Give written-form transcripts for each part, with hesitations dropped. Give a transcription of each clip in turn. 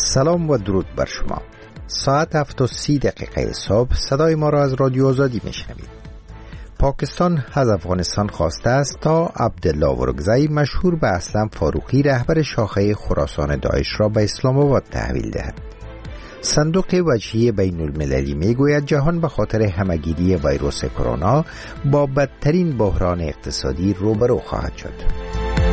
سلام و درود بر شما. ساعت 7:30 صبح صدای ما را از رادیو آزادی میشنوید. پاکستان از افغانستان خواسته است تا عبدالله ورکزی مشهور به اسلم فاروقی رهبر شاخه خراسان داعش را به اسلام آباد تحویل دهد. صندوق وجهی بین المللی میگوید جهان به خاطر همهگیری ویروس کرونا با بدترین بحران اقتصادی روبرو خواهد شد.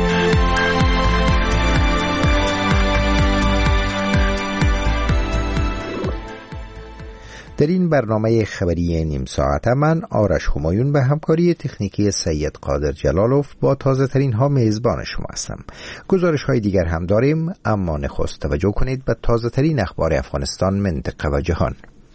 در این برنامه خبری نیم ساعته من آرش همایون به همکاری تکنیکی سید قادر جلالوف با تازه ترین ها میزبان شما هستم. گزارش های دیگر هم داریم، اما نخست توجه کنید به تازه ترین اخبار افغانستان، منطقه و جهان.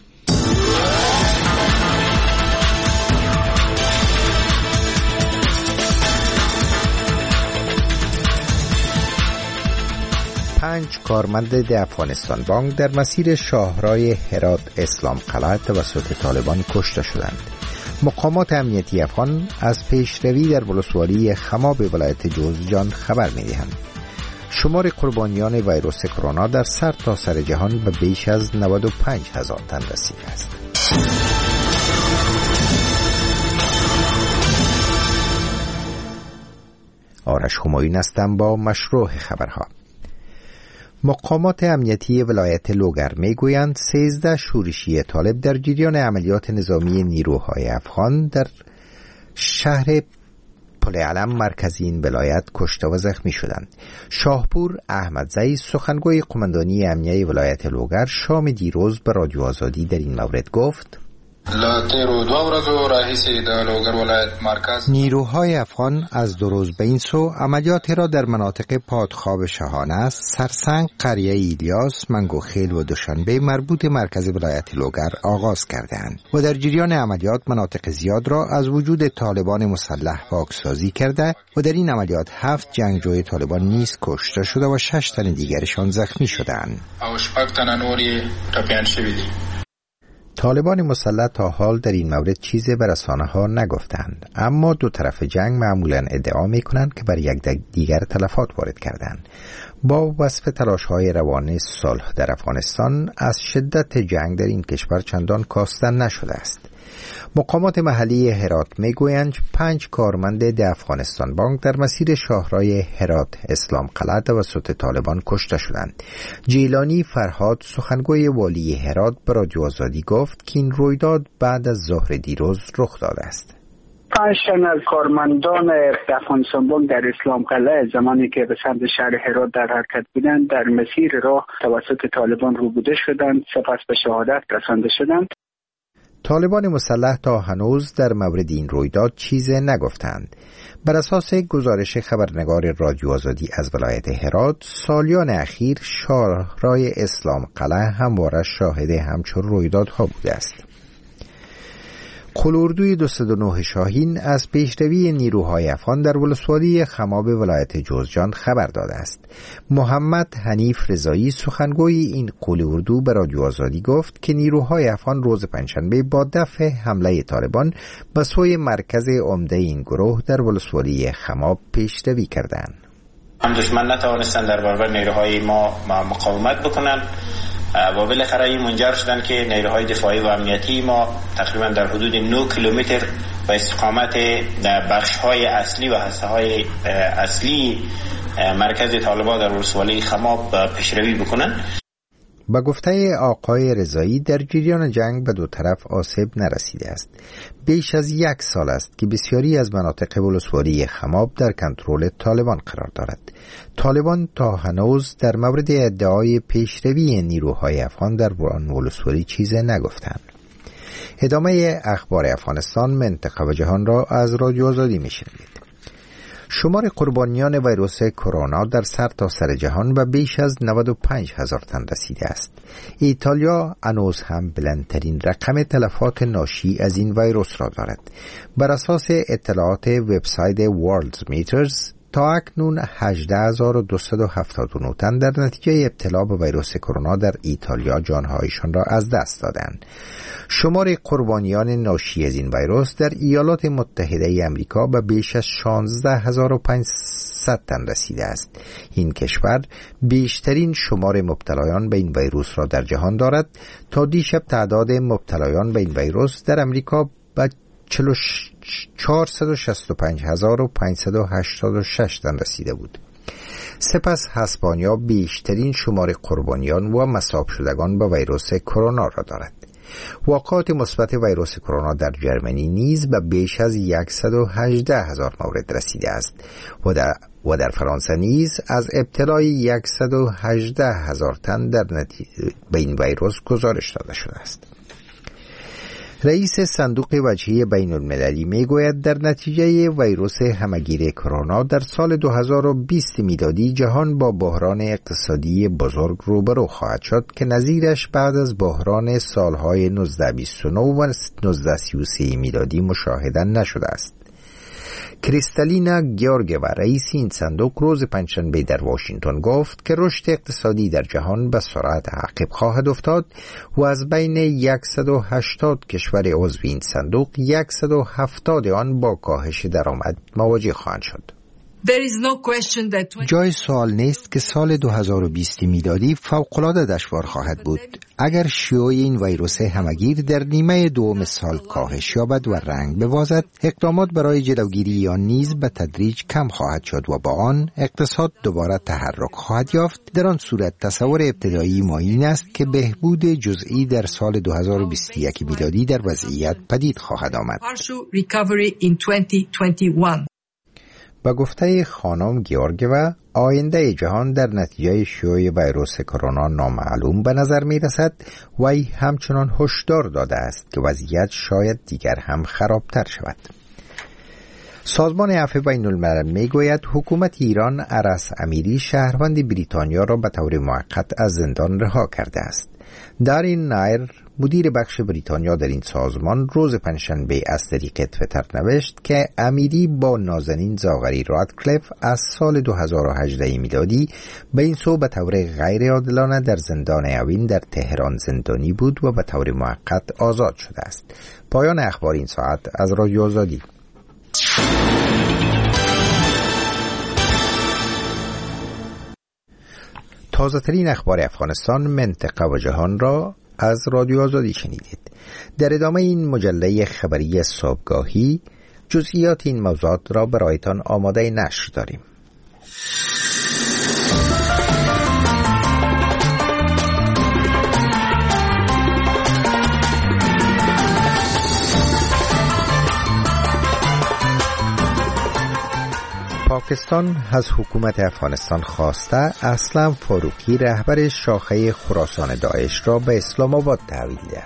پنج کارمند افغانستان بانک در مسیر شاهرای هرات اسلام قلعه توسط طالبان کشته شدند. مقامات امنیتی افغان از پیشروی در ولسوالی خماب ولایت جوزجان خبر می‌دهند. شمار قربانیان ویروس کرونا در سرتاسر جهان به بیش از 95,000 تن رسیده است. آرش همایون هستم با مشروع خبرها. مقامات امنیتی ولایت لوگر میگویند 13 شورشی طالب در جریان عملیات نظامی نیروهای افغان در شهر پل علم مرکزی این ولایت کشته و زخمی شدند. شاهپور احمدزی سخنگوی قماندانی امنیه ولایت لوگر شام دیروز به رادیو آزادی در این مورد گفت: نیروهای افغان از 2 روز به این سو عملیاتی را در مناطق پادخواب شاهانه، سرسنگ، قریه ایلیاس، منگوخیل و دوشنبه مربوط مرکز ولایت لوگر آغاز کردند و در جریان عملیات مناطق زیاد را از وجود طالبان مسلح پاکسازی کرده و در این عملیات 7 جنگجوی طالبان نیز کشته شده و 6 تن دیگرشان زخمی شدند. طالبان مسلح تا حال در این مورد چیزی به رسانه‌ها نگفتند، اما دو طرف جنگ معمولاً ادعا می‌کنند که بر یکدیگر تلفات وارد کردند. با وصف تلاش‌های روان صلح در افغانستان از شدت جنگ در این کشور چندان کاسته نشده است. مقامات محلی هرات میگویند 5 کارمند افغانستان بانک در مسیر شاهرای هرات اسلام قلعه توسط طالبان کشته شدند. جیلانی فرهاد سخنگوی والی هرات به رادیو آزادی گفت که این رویداد بعد از ظهر دیروز رخ داده است. 5 تن از کارمندان افغانستان بانک در اسلام قلعه زمانی که به سمت شهر هرات در حرکت بودند در مسیر راه توسط طالبان روبوده شدند، سپس به شهادت رسانده شدند. طالبان مسلح تا هنوز در مورد این رویداد چیزی نگفتند. بر اساس گزارش خبرنگار رادیو آزادی از ولایت هرات، سالیان اخیر شاهرای اسلام قلعه همواره شاهد همچون رویدادها بوده است. قلاردوی 209 شاهین از پیشروی نیروهای افغان در ولسوالی خماب ولایت جوزجان خبر داده است. محمد حنیف رضایی سخنگوی این قلاردو به رادیو آزادی گفت که نیروهای افغان روز پنجشنبه با دفع حمله طالبان به سوی مرکز عمده این گروه در ولسوالی خماب پیشروی کردند. هم دشمن نتوانستند در برابر نیروهای ما مقاومت بکنند و بالاخره این منجر شدن که نیروهای دفاعی و امنیتی ما تقریبا در حدود 9 کیلومتر به استقامت بخش‌های اصلی و حصه‌های اصلی مرکز طالبان در ولسوالی خماب پیشروی بکنند. با گفته آقای رضایی در جریان جنگ به دو طرف آسیب نرسیده است. بیش از 1 سال است که بسیاری از مناطق ولسوالی خماب در کنترل طالبان قرار دارد. طالبان تا هنوز در مورد ادعای پیشروی نیروهای افغان در ولسوالی چیزی نگفتند. ادامه اخبار افغانستان، منطقه و جهان را از رادیو آزادی میشنوید. شمار قربانیان ویروس کرونا در سرتاسر جهان به بیش از 95,000 تن رسیده است. ایتالیا هنوز هم بلندترین رقم تلفات ناشی از این ویروس را دارد. بر اساس اطلاعات وبسایت Worldometers تا اکنون 18,279 تن در نتیجه ابتلا به ویروس کرونا در ایتالیا جانهایشان را از دست دادند. شمار قربانیان ناشی از این ویروس در ایالات متحده ای آمریکا به بیش از 16,500 100 تن رسیده است. این کشور بیشترین شمار مبتلایان به این ویروس را در جهان دارد. تا دیشب تعداد مبتلایان به این ویروس در امریکا به 465,586 تن رسیده بود. سپس اسپانیا بیشترین شمار قربانیان و مصاب شدگان با ویروس کرونا را دارد. واقعات مثبت ویروس کرونا در جرمنی نیز به بیش از 118,000 مورد رسیده است و در فرانسه نیز از ابتلای 118,000 تن به این ویروس گزارش داده شده است. رئیس صندوق وجهی بین المللی می گوید در نتیجه ویروس همگیر کرونا در سال 2020 میلادی جهان با بحران اقتصادی بزرگ روبرو خواهد شد که نظیرش بعد از بحران سالهای 1929 و 1933 میلادی مشاهده نشده است. کریستالینا گیورگیوا رئیس این صندوق روز پنجشنبه در واشنگتن گفت که رشد اقتصادی در جهان به سرعت عقب خواهد افتاد و از بین 180 کشور عضو این صندوق 170 آن با کاهش درآمد مواجه خواهند شد. جای سوال نیست که سال 2020 میلادی فوق‌العاده دشوار خواهد بود. اگر شیوع این ویروس همگیر در نیمه دوم سال کاهش یابد و رنگ ببازد، اقدامات برای جلوگیری آن نیز به تدریج کم خواهد شد و با آن اقتصاد دوباره تحرک خواهد یافت. در آن صورت تصور ابتدایی ما این است که بهبود جزئی در سال 2021 میلادی در وضعیت پدید خواهد آمد. با گفته خانم گیورگیوا، آینده جهان در نتیجه شیوع ویروس کرونا نامعلوم به نظر می رسد و ای همچنان هشدار داده است که وضعیت شاید دیگر هم خرابتر شود. سازمان عفو بین الملل می گوید حکومت ایران ارس امیری شهروند بریتانیا را به طور موقت از زندان رها کرده است. دارین نایر مدیر بخش بریتانیا در این سازمان روز پنجشنبه از طریق توییتر نوشت که امیری با نازنین زاغری رادکلیف از سال 2018 میلادی به این سو به طور غیر عادلانه در زندان اوین در تهران زندانی بود و به طور موقت آزاد شده است. پایان اخبار این ساعت از رادیو آزادی. تازه ترین اخبار افغانستان، منطقه و جهان را از رادیو آزادی شنیدید. در ادامه این مجله خبری صبحگاهی جزئیات این موضوعات را برایتان آماده نشر داریم. پاکستان از حکومت افغانستان خواسته اسلم فاروقی رهبر شاخه خراسان داعش را به اسلام آباد تحویل دهد.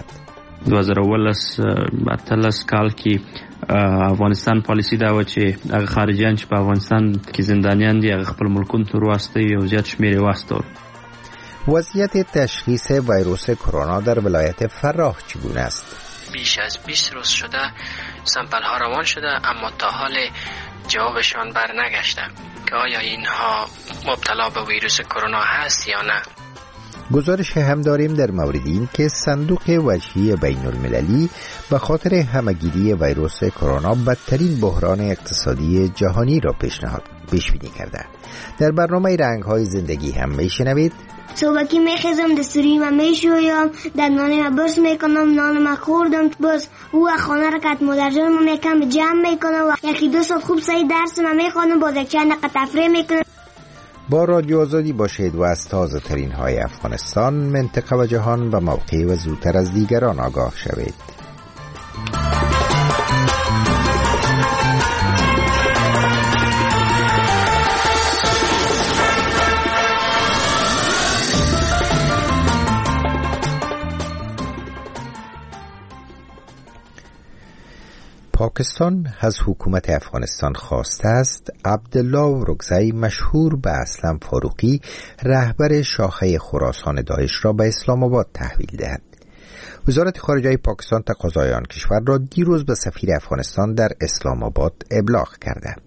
2018 کال کې افغانستان پالیسی دا و چې هغه خارجيان چې په افغانستان کې زندانیان دي هغه خپل ملکونو ته واستوي او زیات شمیر واستول. وضعیت تشخیص ویروس کرونا در ولایت فراه چگونه است؟ بیش از 20 روز شده سمپل ها روان شده اما تا حال جوابشان بر نگشته که آیا اینها مبتلا به ویروس کرونا هست یا نه. گزارش هم داریم در مورد این که صندوق وجهی بین المللی به خاطر همگیری ویروس کرونا بدترین بحران اقتصادی جهانی را پیش بینی کرده. در برنامه رنگ‌های زندگی هم میشنوید صبحی میخیزم دستوری و میشویم در نانه برس میکنم نانه خوردم باز او خانه را کت مادرجان میکنم جمع میکنم و یکی دو ساعت خوب صحیح درس میخوانم باز یک چند دقیقه تفریح میکنم. با رادیو آزادی باشید و از تازه ترین های افغانستان، منطقه و جهان و موقع و زودتر از دیگران آگاه شوید. پاکستان از حکومت افغانستان خواسته است عبدالله رکزی مشهور به اسلم فاروقی رهبر شاخه خراسان داعش را به اسلام آباد تحویل دهد. وزارت خارجه پاکستان تقاضای آن کشور را دیروز به سفیر افغانستان در اسلام آباد ابلاغ کرده.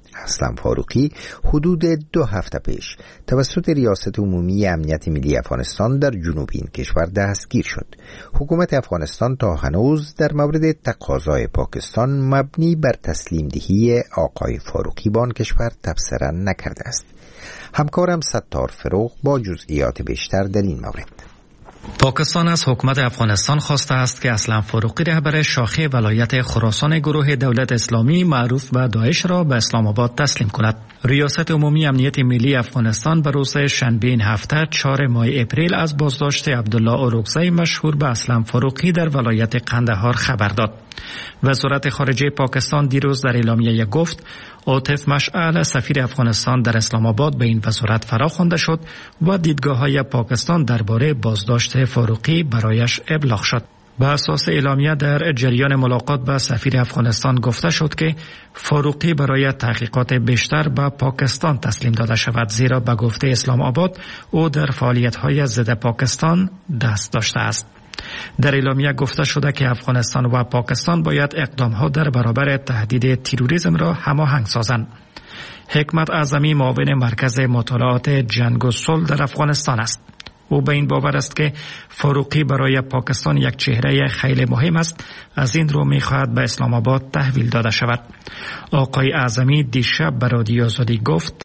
اسلم فاروقی حدود 2 هفته پیش توسط ریاست عمومی امنیت ملی افغانستان در جنوب این کشور دستگیر شد. حکومت افغانستان تا هنوز در مورد تقاضای پاکستان مبنی بر تسلیم دهی آقای فاروقی به آن کشور تبصره نکرده است. همکارم ستار فروغ با جزئیات بیشتر در این مورد. پاکستان از حکومت افغانستان خواسته است که اسلم فاروقی رهبر شاخه ولایت خراسان گروه دولت اسلامی معروف به داعش را به اسلام آباد تسلیم کند. ریاست عمومی امنیت ملی افغانستان به روز شنبه این هفته 4 ماه اپریل از بازداشت عبدالله اورکزی مشهور به اسلم فاروقی در ولایت قندهار خبر داد. وزارت خارجه پاکستان دیروز در اعلامیه گفت عاطف مشعل سفیر افغانستان در اسلام آباد به این وزارت فراخوانده شد و دیدگاه‌های پاکستان درباره بازداشت فاروقی برایش ابلاغ شد. به اساس اعلامیه در جریان ملاقات با سفیر افغانستان گفته شد که فاروقی برای تحقیقات بیشتر به پاکستان تسلیم داده شود، زیرا به گفته اسلام آباد او در فعالیت‌های ضد پاکستان دست داشته است. در اعلامیه گفته شده که افغانستان و پاکستان باید اقدام‌ها در برابر تهدید تروریسم را هماهنگ سازند. حکمت اعظمی معاون مرکز مطالعات جنگ و صلح در افغانستان است. او به این باور است که فاروقی برای پاکستان یک چهره خیلی مهم است، از این رو می‌خواهد به اسلام آباد تحویل داده شود. آقای اعظمی دیشب به رادیو آزادی گفت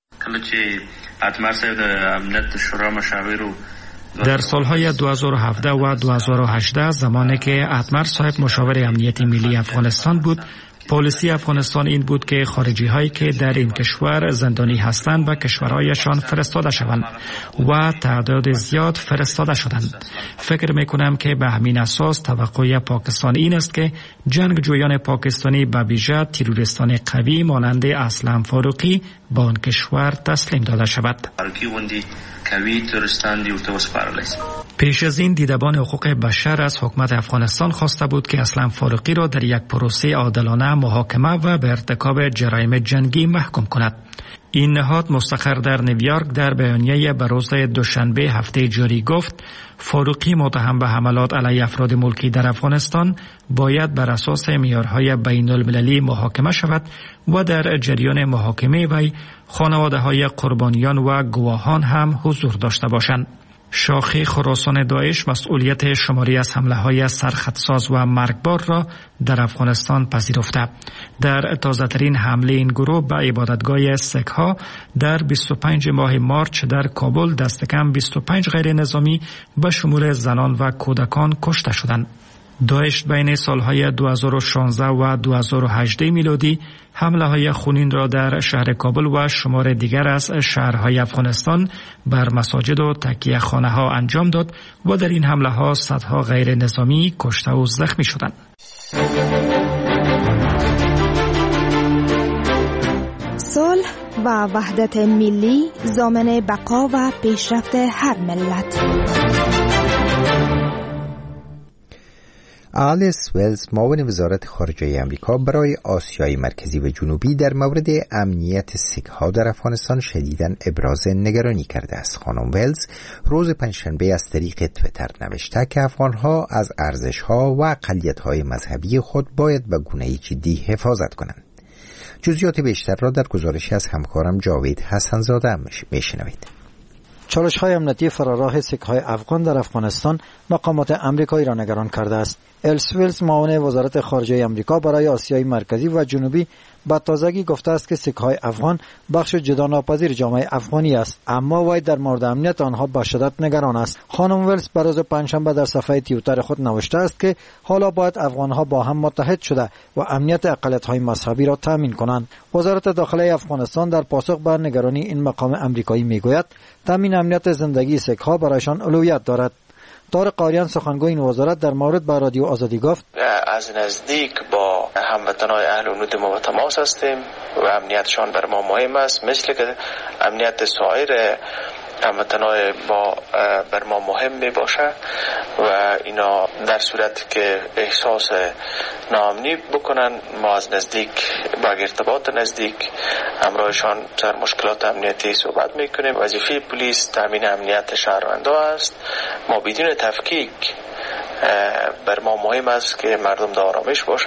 در سالهای 2017 و 2018 زمانی که اتمر صاحب مشاور امنیت ملی افغانستان بود، پالیسی افغانستان این بود که خارجی هایی که در این کشور زندانی هستند به کشورهایشان فرستاده شوند و تعداد زیاد فرستاده شدند. فکر میکنم که به همین اساس توقع پاکستان این است که جنگجویان پاکستانی به ویژه تروریستان قوی مانند اسلم فاروقی به آن کشور تسلیم داده شود. پیش از این دیدبان حقوق بشر از حکومت افغانستان خواسته بود که اسلم فاروقی را در یک پروسه عادلانه محاکمه و به ارتکاب جرایم جنگی محکوم کند. این نهاد مستقر در نیویورک در بیانیه به روز دوشنبه هفته جاری گفت فاروقی متهم به حملات علیه افراد ملکی در افغانستان باید بر اساس معیارهای بین المللی محاکمه شود و در جریان محاکمه وی خانواده‌های قربانیان و گواهان هم حضور داشته باشند. شاخه خراسان داعش مسئولیت شماری از حمله‌های سرخطساز و مرگبار را در افغانستان پذیرفته. در تازه‌ترین حمله این گروه به عبادتگاه سک‌ها در 25 ماه مارچ در کابل دست کم 25 غیر نظامی به شمول زنان و کودکان کشته شدند. داعش بین سالهای 2016 و 2018 میلادی حمله‌های خونین را در شهر کابل و شمار دیگر از شهرهای افغانستان بر مساجد و تکیه خانه‌ها انجام داد و در این حمله‌ها صدها غیر نظامی کشته و زخمی شدند. صلح و وحدت ملی ضامن بقا و پیشرفت هر ملت. آلیس ولز معاون وزارت خارجه آمریکا برای آسیای مرکزی و جنوبی در مورد امنیت سیک‌ها در افغانستان شدیداً ابراز نگرانی کرده است. خانم ولز روز پنجشنبه از طریق توییتر نوشته که افغان‌ها از ارزش‌ها و اقلیت‌های مذهبی خود باید به گونه‌ای جدی حفاظت کنند. جزئیات بیشتر را در گزارشی از همکارم جاوید حسن‌زاده میشنوید. چالش‌های امنیتی فراراه سیک‌های افغان در افغانستان مقامات آمریکایی را نگران کرده است. آلیس ولز معاون وزارت خارجه آمریکا برای آسیای مرکزی و جنوبی با تازگی گفته است که سیک‌های افغان بخش جداناپذیر جامعه افغانی است، اما وی در مورد امنیت آنها به شدت نگران است. خانم ولز به روز پنجشنبه در صفحه توییتر خود نوشته است که حالا باید افغانها با هم متحد شده و امنیت اقلیت‌های مذهبی را تامین کنند. وزارت داخله افغانستان در پاسخ به نگرانی این مقام آمریکایی میگوید تامین امنیت زندگی سیک‌ها برایشان اولویت دارد. طارق قاریان سخنگوی این وزارت در مورد با رادیو آزادی گفت از نزدیک با هموطنان اهل و نود ما به تماس هستیم و امنیتشان بر ما مهم است، مثل که امنیت سایر هموطنان با بر ما مهم می باشه و اینا در صورت که احساس ناامنی بکنن ما از نزدیک با ارتباط نزدیک همراهشان در مشکلات امنیتی صحبت میکنیم. وظیفه پلیس تامین امنیت شهروندان است. ما بدون تفکیک بر ما مهم است که مردم در آرامش باشند.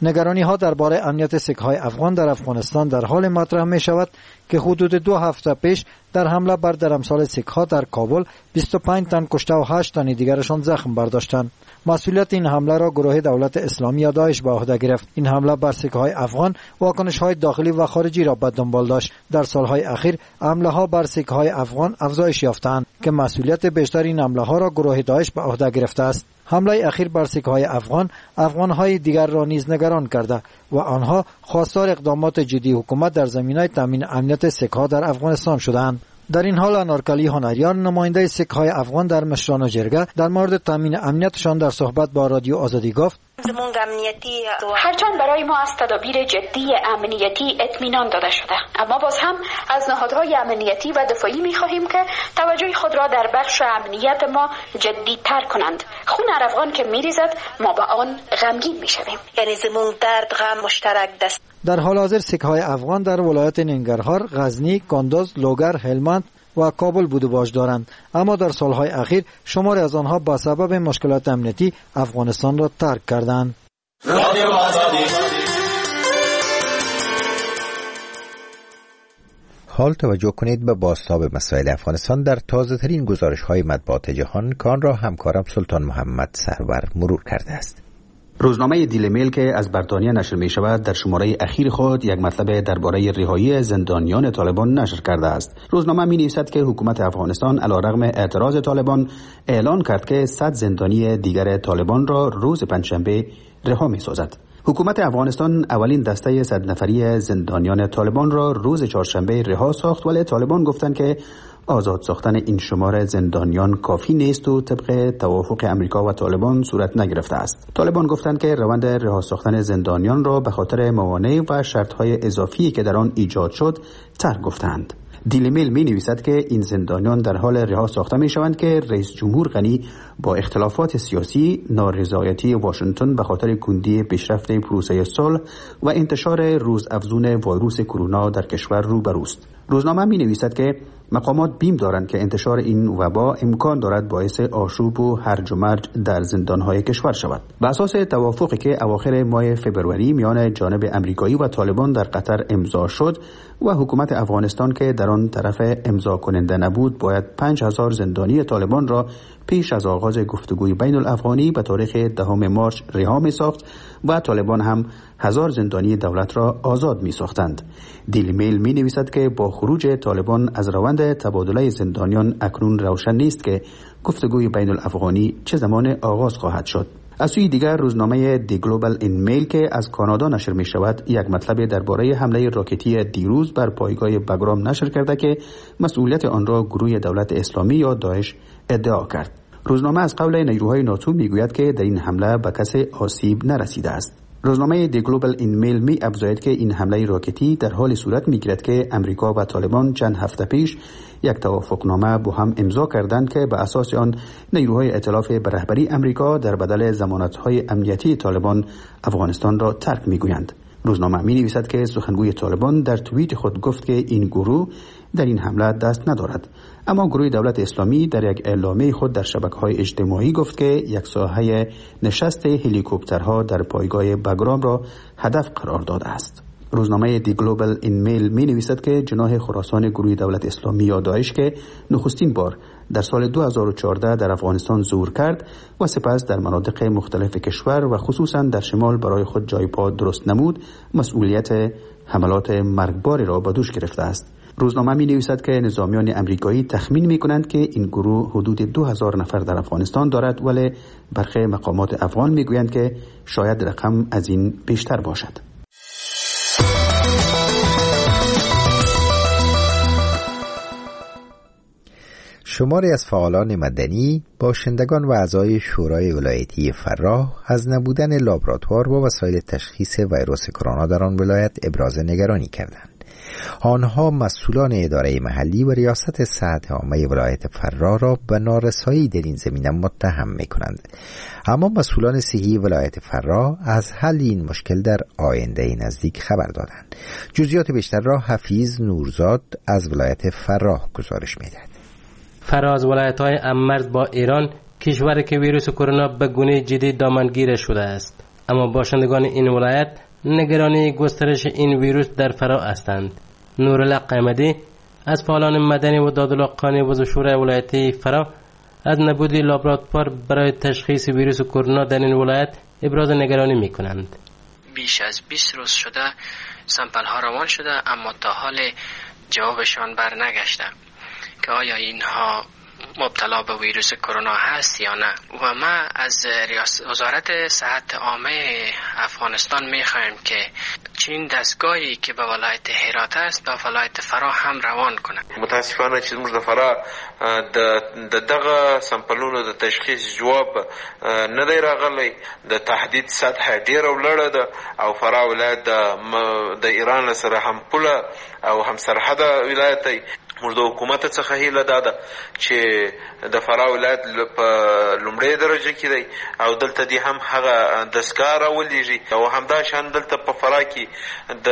نگرانی ها درباره امنیت سکه های افغان در افغانستان در حال مطرح می شود که حدود 2 هفته پیش در حمله بر درمسال سکه ها در کابل 25 تن کشته و 8 تن دیگرشان زخم برداشتند. مسئولیت این حمله را گروه دولت اسلامی یا داعش به عهده گرفت. این حمله بر سکه های افغان واکنش های داخلی و خارجی را به دنبال داشت. در سالهای اخیر حمله ها بر سکه های افغان افزایش یافتند که مسئولیت بیشتر این حمله ها را گروه داعش به عهده گرفته است. حمله اخیر بر سکه های افغان های دیگر را نیز نگران کرده و آنها خواستار اقدامات جدی حکومت در زمینه تامین امنیت سکه ها در افغانستان شدند. در این حال انارکلی هنریان نماینده سکه های افغان در مشران و جرگه در مورد تامین امنیتشان در صحبت با رادیو آزادی گفت: هرچند برای ما از تدابیر جدی امنیتی اطمینان داده شده، اما باز هم از نهادهای امنیتی و دفاعی می‌خواهیم که توجه خود را در بخش امنیت ما جدی تر کنند. خون هر افغان که می‌ریزد ما با آن غمگین می‌شویم. یعنی زمون درد غم مشترک دست. در حال حاضر سکه های افغان در ولایت ننگرهار، غزنی، کندز، لوگر، هلمند و کابل بود و باش دارند، اما در سالهای اخیر شماری از آنها با سبب مشکلات امنیتی افغانستان را ترک کردند. حال توجه کنید به بازتاب مسائل افغانستان در تازه ترین گزارش های مطبوعات جهان که آن را همکارم سلطان محمد سرور مرور کرده است. روزنامه دیلی میل که از بریتانیا نشر می شود در شماره اخیر خود یک مطلب درباره رهایی زندانیان طالبان نشر کرده است. روزنامه می نویسد که حکومت افغانستان علیرغم اعتراض طالبان اعلان کرد که 100 زندانی دیگر طالبان را روز پنجشنبه رها می سازد. حکومت افغانستان اولین دسته 100 نفری زندانیان طالبان را روز چهارشنبه رها ساخت، ولی طالبان گفتند که آزاد ساختن این شمار زندانیان کافی نیست و طبق توافق امریکا و طالبان صورت نگرفته است. طالبان گفتند که روند رها ساختن زندانیان را به خاطر موانع و شرط‌های اضافی که در آن ایجاد شد ترک گفتند. دیلی میل می نویسد که این زندانیان در حال رها ساخته می شوند که رئیس جمهور غنی با اختلافات سیاسی، نارضایتی واشنگتن به خاطر کندی پیشرفت پروسه صلح و انتشار روزافزون ویروس کرونا در کشور روبروست. روزنامه می نویسد که مقامات بیم دارند که انتشار این وبا امکان دارد باعث آشوب و هرج و مرج در زندانهای کشور شود. به اساس توافقی که اواخر ماه فوریه میان جانب امریکایی و طالبان در قطر امضا شد و حکومت افغانستان که در آن طرف امضا کننده نبود، باید 5000 زندانی طالبان را پیش از آغاز گفتگوی بین الافغانی به تاریخ 10 مارس رها می ساخت و طالبان هم 1000 زندانی دولت را آزاد می ساختند. دیلی میل می نویسد که با خروج طالبان از روند تبادله زندانیان اکنون روشن نیست که گفتگوی بین الافغانی چه زمان آغاز خواهد شد. از سوی دیگر روزنامه دی گلوبال این میل که از کانادا نشر می شود یک مطلب درباره حمله راکتی دیروز بر پایگاه بگرام نشر کرده که مسئولیت آن را گروه دولت اسلامی یا داعش ادعا کرد. روزنامه از قول نیروهای ناتو می گوید که در این حمله به کسی آسیب نرسیده است. روزنامه دی گلوبال این میل می افزاید که این حمله راکتی در حال صورت می گیرد که امریکا و طالبان چند هفته پیش یک توافقنامه با هم امضا کردند که به اساس آن نیروهای ائتلاف به رهبری امریکا در بدل ضمانت‌های امنیتی طالبان افغانستان را ترک می گویند. روزنامه می نویسد که سخنگوی طالبان در توییت خود گفت که این گروه در این حمله دست ندارد، اما گروه دولت اسلامی در یک اعلامیه خود در شبکه‌های اجتماعی گفت که یک ساحه نشست هلیکوپترها در پایگاه بگرام را هدف قرار داده است. روزنامه دی گلوبال این میل می نویسد که جناح خراسان گروه دولت اسلامی یا داعش که نخستین بار در سال 2014 در افغانستان ظهور کرد و سپس در مناطق مختلف کشور و خصوصا در شمال برای خود جای پا درست نمود، مسئولیت حملات مرگباری را به دوش گرفته است. روزنامه می نویسد که نظامیان امریکایی تخمین می کنند که این گروه حدود 2000 نفر در افغانستان دارد، ولی برخی مقامات افغان می گویند که شاید رقم از این بیشتر باشد. شماری از فعالان مدنی، باشندگان و اعضای شورای ولایتی فراه از نبودن لابراتوار و وسایل تشخیص ویروس کرونا در آن ولایت ابراز نگرانی کردند. آنها مسئولان اداره محلی و ریاست صحت عامه ولایت فراه را به نارسایی در این زمینه متهم می‌کنند، اما مسئولان صحی ولایت فراه از حل این مشکل در آینده نزدیک خبر دادند. جزئیات بیشتر را حفیظ نورزاد از ولایت فراه گزارش می‌دهد. فراه از ولایت‌های هم‌مرز با ایران کشوری که ویروس کرونا به گونه جدی دامنگیر شده است. اما باشندگان این ولایت نگرانی گسترش این ویروس در فرا هستند. نورالله قیمدی از فعالان مدنی و دادالحقانی و شورای ولایتی فرا از نبود لابراتوار برای تشخیص ویروس کرونا در این ولایت ابراز نگرانی می‌کنند. بیش از 20 روز شده سمپل ها روان شده اما تا حال جوابشان بر نگشته که آیا اینها مبتلا به ویروس کرونا هست یا نه. و ما از وزارت صحت عامه افغانستان میخوایم که چین دستگاهی که به ولایت هرات است به ولایت فرا هم روان کنه. متاسفانه چې موږ د فرا د دغه سمپلونو د تشخیص جواب نه دی راغلی. د تحدید سطح ډیره ولړه ده او فرا ولایت د ایران سره هم پوله او هم سرحد ولایت دی. موږ د حکومت څخه هیله ده چې د فرا ولایت په لومړۍ درجه کې دی او دلته دی هم هغه دستګاه راولېږي او همدا شان دلته په فرا کې د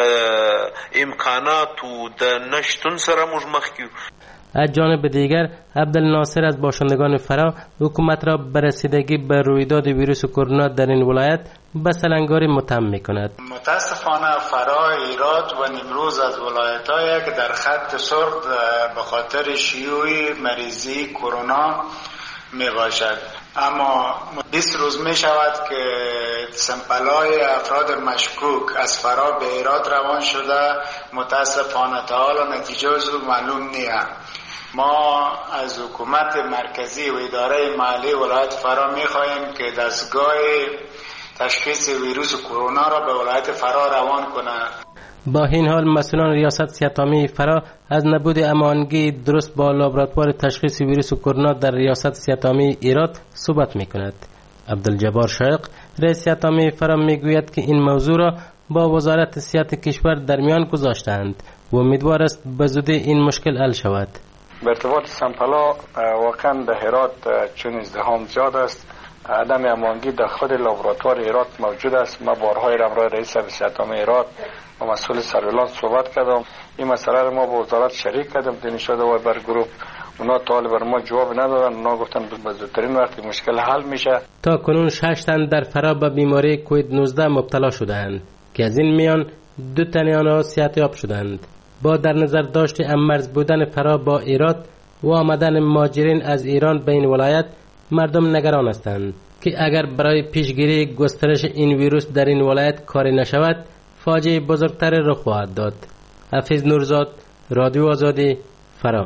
امکاناتو د نشتون سره موږ مخ کیو. از جانب دیگر عبدالناصر از باشندگان فرا حکومت را به رسیدگی به رویداد ویروس کرونا در این ولایت به سلنگاری متهم می‌کند. متاسفانه فرا، هرات و نیمروز از ولایت‌هایی که در خط سرخ به خاطر شیوع مریضی کرونا میباشد. اما 20 روز می شود که سمپل‌های افراد مشکوک از فرا به هرات روان شده. متاسفانه تا حالا نتیجه معلوم نیست. ما از حکومت مرکزی و اداره محلی ولایت فرا می خواهیم که دستگاه تشخیص ویروس کرونا را به ولایت فرا روان کنند. با این حال مسئولان ریاست صحت‌عامه فرا از نبود امانگی درست با لابراتوار تشخیص ویروس کرونا در ریاست صحت‌عامه هرات صحبت می‌کند. عبدالجبار شایق رئیس صحت‌عامه فرا میگوید که این موضوع را با وزارت صحت کشور در میان گذاشتند و امیدوار است به زودی این مشکل حل شود. به ارتباط سمپل‌ها واقعا در هرات چون ازدحام زیاد است، عدم امانگی در خود لابراتوار هرات موجود است. ما بارهای را رئیس صحت‌عامه هرات و مسئول سرویلانس صحبت کردم. این مسئله را ما با وزارت شریک کردم دین شده و بر گروه اونا تا بر ما جواب ندادن. اونا گفتن به زودترین وقت مشکل حل میشه. تا کنون 6 تن در فرا به بیماری کووید 19 مبتلا شدند که از این میان 2 تن آنها صحتیاب شدند. با در نظر داشت امرز بودن فرا با هرات و آمدن مهاجرین از ایران به این ولایت، مردم نگران هستند که اگر برای پیشگیری گسترش این ویروس در این ولایت کاری نشود فاجعه بزرگتر رخ خواهد داد. حفیظ نورزاد، رادیو آزادی، فرا.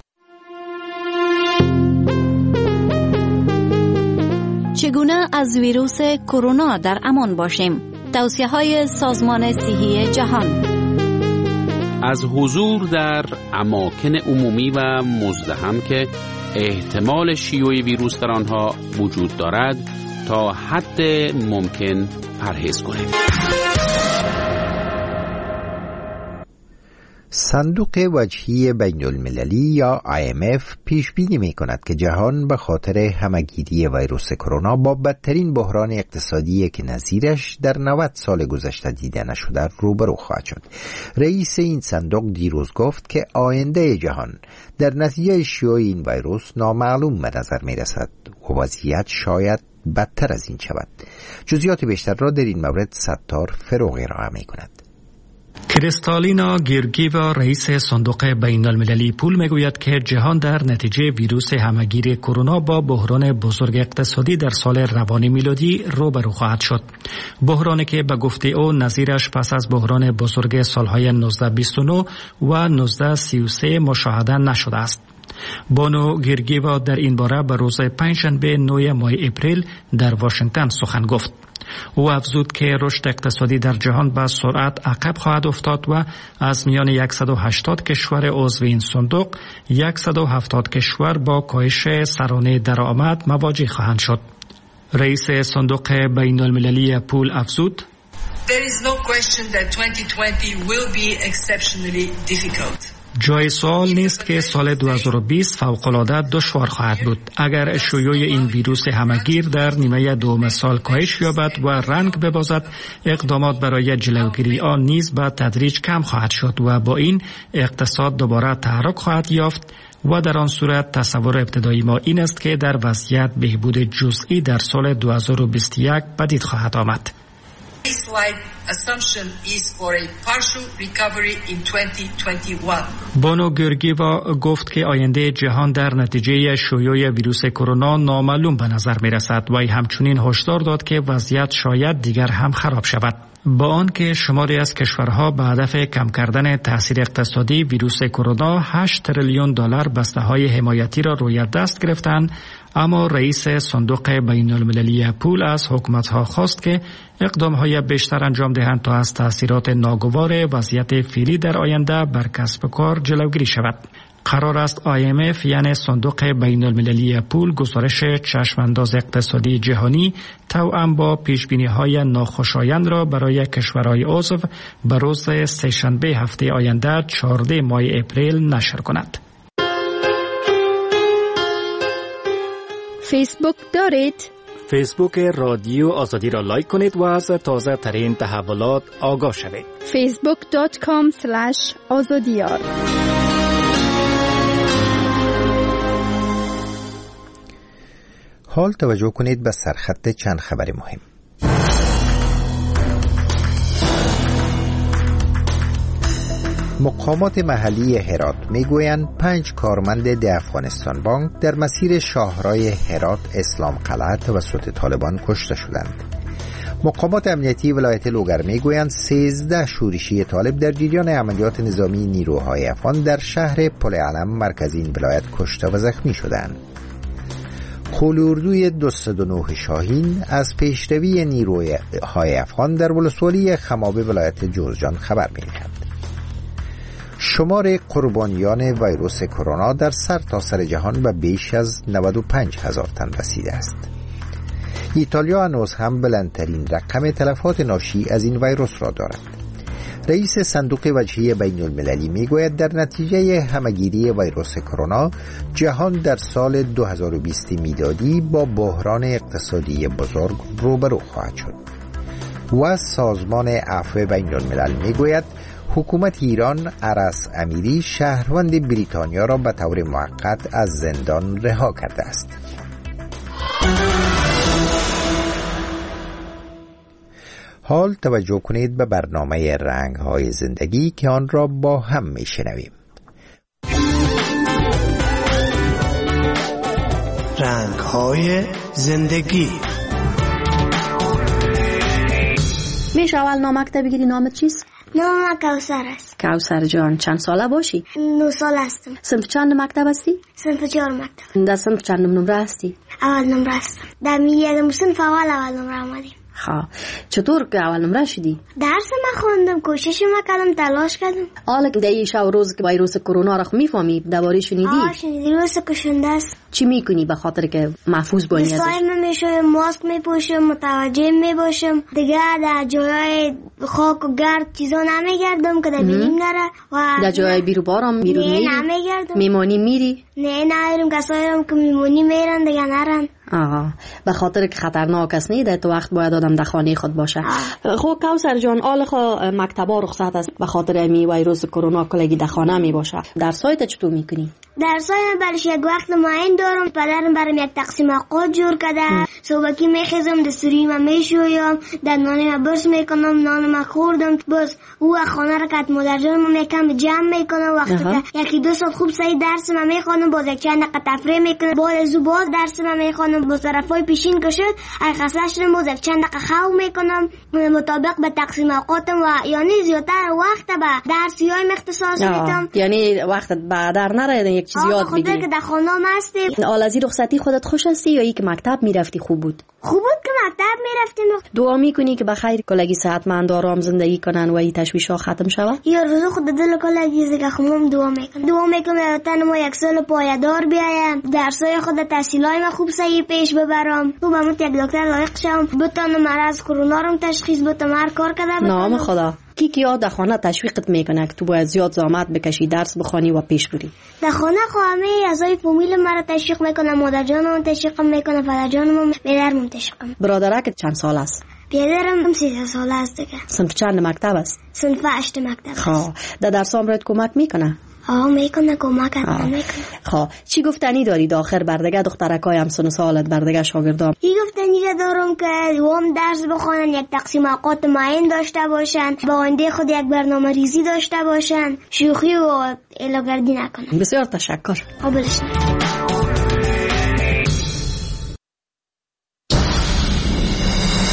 چگونه از ویروس کرونا در امان باشیم؟ توصیه‌های سازمان صحی جهان. از حضور در اماکن عمومی و مزدحم که احتمال شیوع ویروس در آنها وجود دارد تا حد ممکن پرهیز کنید. صندوق وجهی بین المللی یا IMF پیش بینی می کند که جهان به خاطر همه‌گیری ویروس کرونا با بدترین بحران اقتصادی که نظیرش در 90 سال گذشته دیده نشده روبرو خواهد شد. رئیس این صندوق دیروز گفت که آینده جهان در نتیجه شیوع این ویروس نامعلوم به نظر می رسد و وضعیت شاید بدتر از این شود. جزئیات بیشتر را در این مورد ستار فروغی ارائه می کند. کریستالینا گیورگیوا رئیس صندوق بین المللی پول میگوید که جهان در نتیجه ویروس همه‌گیر کرونا با بحران بزرگ اقتصادی در سال روان میلادی روبرو خواهد شد. بحرانی که به گفته او نظیرش پس از بحران بزرگ سالهای 1929 و 1933 مشاهده نشده است. بانو گیورگیوا در این باره به روز پنجشنبه 9 ماه اپریل در واشنگتن سخن گفت. او افزود که رشد اقتصادی در جهان به سرعت عقب خواهد افتاد و از میان 180 کشور عضو این صندوق 170 کشور با کاهش سرانه درآمد مواجه خواهند شد. رئیس صندوق بین المللی پول افزود: There is no question that 2020 will be exceptionally difficult. جای سوال نیست که سال 2020 فوق‌العاده دشوار خواهد بود. اگر شیوع این ویروس همه‌گیر در نیمه دوم سال کاهش یابد و رنگ ببازد، اقدامات برای جلوگیری آن نیز به تدریج کم خواهد شد و با این اقتصاد دوباره تحرک خواهد یافت و در آن صورت تصور ابتدایی ما این است که در وضعیت بهبود جزئی در سال 2021 پدید خواهد آمد. Baseline assumption is for a partial recovery in 2021. بانو گیورگیوا گفت که آینده جهان در نتیجه شیوع ویروس کرونا نامعلوم به نظر می رسد و همچنین هشدار داد که وضعیت شاید دیگر هم خراب شود. با آنکه شماری از کشورها به هدف کم کردن تاثیر اقتصادی ویروس کرونا 8 تریلیون دلار بسته‌های حمایتی را روی دست گرفتند، اما رئیس صندوق بین المللی پول از حکومت‌ها خواست که اقدام‌های بیشتر انجام دهند تا از تاثیرات ناگوار وضعیت فعلی در آینده بر کسب و کار جلوگیری شود. قرار است IMF یعنی صندوق بین المللی پول گزارش چشمانداز اقتصادی جهانی توأم با پیشبینی‌های ناخوشایند را برای کشورهای عضو به روز سه‌شنبه هفته آینده 14 ماه اپریل نشر کند. فیسبوک دارید؟ فیسبوک رادیو آزادی را لایک کنید و از تازه ترین تحولات آگاه شوید. facebook.com/azadiyar. حال توجه کنید به سرخط چند خبر مهم. مقامات محلی هرات میگویند 5 کارمند ده افغانستان بانک در مسیر شاهراه هرات اسلام قلعه توسط طالبان کشته شدند. مقامات امنیتی ولایت لوگر میگویند 13 شورشی طالب در جریان عملیات نظامی نیروهای افغان در شهر پل علم مرکز این ولایت کشته و زخمی شدند. قول اردوی 209 شاهین از پیشروی نیروهای افغان در ولسوالی خمابه ولایت جوزجان خبر می‌دهد. شمار قربانیان ویروس کرونا در سرتاسر جهان به بیش از 95,000 تن رسیده است. ایتالیا هنوز هم بلندترین رقم تلفات ناشی از این ویروس را دارد. رئیس صندوق وجهی بین المللی میگوید در نتیجه همگیری ویروس کرونا جهان در سال 2020 میلادی با بحران اقتصادی بزرگ روبرو خواهد شد. و سازمان عفو بین الملل میگوید حکومت ایران ارس امیری شهروند بریتانیا را به طور موقت از زندان رها کرده است. حال توجه کنید به برنامه رنگ‌های زندگی که آن را با هم میشنویم. رنگ‌های زندگی. میشه اول نامک بگیری؟ نامت چیست؟ نام کوثر است. کوثر جان چند ساله باشی؟ 9 سال هستم. صنف چند مکتب هستی؟ صنف 4 مکتب. در صنف چند نمره هستی؟ اول نمره هستم. در میلیدم صنف اول نمره آمدیم. چطور که اول نمره شدی؟ درس ما خوندم، کوشش ما کردم، تلاش کردم. حالا که دیگه شب روز که ویروس کرونا را میفهمی درباره شنیدی؟ شنیدی. ویروس کشنده است. چی میکنی به خاطر که محفوظ باشی ازش؟ سایم میشم، ماسک میپوشم، متوجه میباشم. دیگه در جای خاک و گرد چیزا نمیگردم که در بیرون نره. و در جای بیرون بارم بیرون میری؟ نه نمیگردم. میمونی میری؟ نه نمیرم. کسایی که میمونی میرن دیگه نرن. به خاطر که خطرناک است نه، در تو وقت باید آدم در خانه خود باشه. خب کوثر جان حال مکتبا رخصت است به خاطر امی ویروس کرونا کلگی در خانه می باشه. درسایت چطور میکنی؟ درسای برش یک وقت معین دارم. پدرم برام یک تقسیم اوقات جور کرده. صبحی میخیزم دستوری ما میشویم، در نان ما برس میکنم، نان ما خوردم، بس او خانه را کات مادر جان میکنم جمع میکنم. وقتی که یکی 2 ساعت خوب صحیح درس ما میخونم، باز یک چند دقیقه تفریح میکنم، باز درس ما میخونم، با طرفای پیشین کشد اگه خسته شدم باز یک چند دقیقه خواب میکنم مطابق به تقسیم اوقاتم و یعنی زیادتر وقت به درسیایم اختصاص میدم. یعنی وقتت به در نره یک چیز یاد بگیری. خودت که در خانه هستی. آلازی رخصتی خودت خوش هستی یا ای که مکتب میرفتی خوب بود؟ خوب بود که مکتب میرفتیم. دعا میکنی که بخیر کلگی صحتمند آرام زندگی کنن و این تشویش‌ها ختم شود؟ یا روز خود دل کلگی زگه خمم دعا میکنم تا ما یک سال پایدار بیایم، درسای خود تحصیلای ما خوب صحیح پیش ببرم، تو به یک دکتر لایق شم، بتونم مرض کرونا رو تشخیص بدم، هر کار کرده نام خدا. کی یاد در خانه تشویقت میکنه که تو باید زیاد زحمت بکشی، درس بخونی و پیش بری؟ در خانه همه اعضای فامیل مرا تشویق میکنه، مادر جانم تشویق میکنه، پدر جانم، پدرم تشویق میکنه. برادرک چند سال است؟ پدرم 13 ساله است دیگه. صنف چند مکتب است؟ صنف 8 مکتب است. در درسام برات کمک میکنه؟ میکنه کمک میکنه. خب چی گفتنی داری آخر بردگه دخترکای همسن سالت بردگه شاگردام؟ چی گفتنی دارم که وام درس بخونن، یک تقسیم اوقات معین داشته باشن، با آینده خود یک برنامه ریزی داشته باشن، شوخی و الاگردی نکنن. بسیار تشکر. قبولش.